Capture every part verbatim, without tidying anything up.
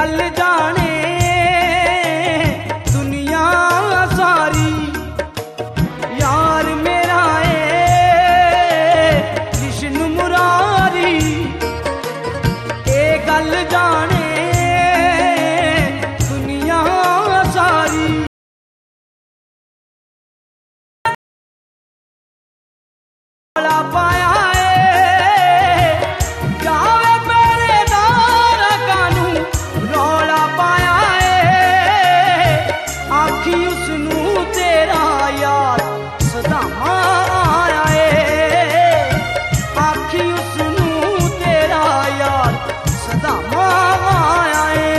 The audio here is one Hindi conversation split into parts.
गल जाने दुनिया सारी, यार मेरा ए कृष्ण मुरारी। ए गल जाने दुनिया सारी, रौला पाया ए जावे पहरेदार कानू, रौला पाया ए आखी उसनू तेरा यार सदामा आया ए, आखी उसनू तेरा यार सदामा आया ए।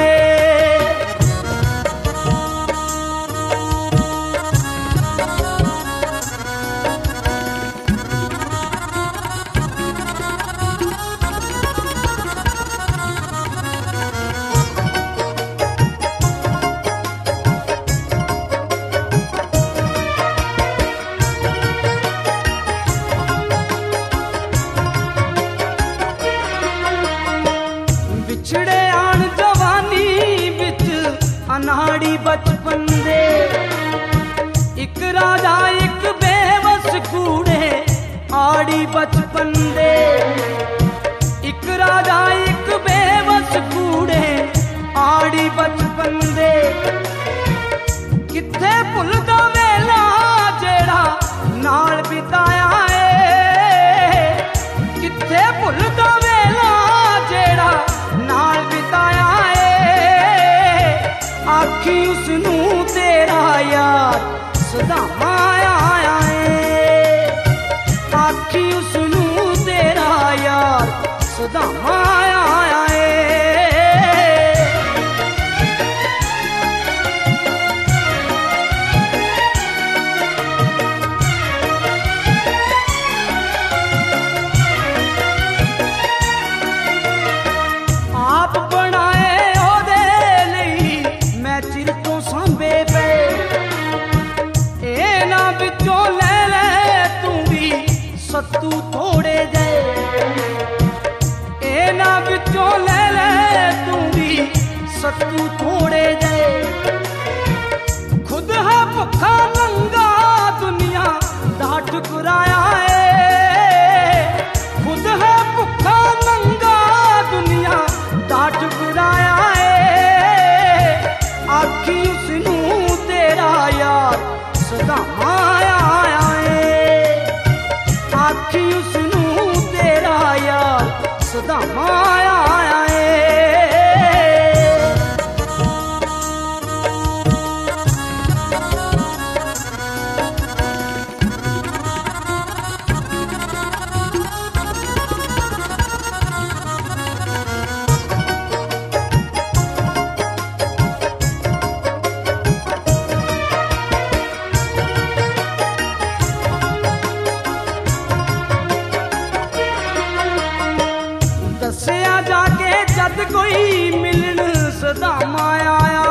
बिछड़े आन जवानी बिच अनाड़ी बचपन दे, एक राजा एक बेबस कूड़े आड़ी बचपन दे, एक राजा एक बेबस कूड़े आड़ी बचपन दे। किथे भुलदा वेला जेड़ा नाल बिताया ए, किथे भुलदा वेला जेड़ा नाल बिताया ए आखी उसनू तेरा यार सदामा आया ए, आखी उसनू तेरा यार सदामा आया ए। आप बनाए ओदे लई मैं चिर तो सांभे पे, ए ना बिचों ले ले तू भी सत्तू थोड़े जे, ए ना बिचों ले ले तू भी सत्तू थोड़े जे। खुद है भुखा नंगा दुनिया दा ठुकराया ए, खुद है भुखा नंगा दुनिया दा ठुकराया ए आखी उसनू तेरा यार सदामा आया ए, आखी उसनू तेरा यार सदामा आया ए। दसिया जाके जद कोई मिलन सदामा आया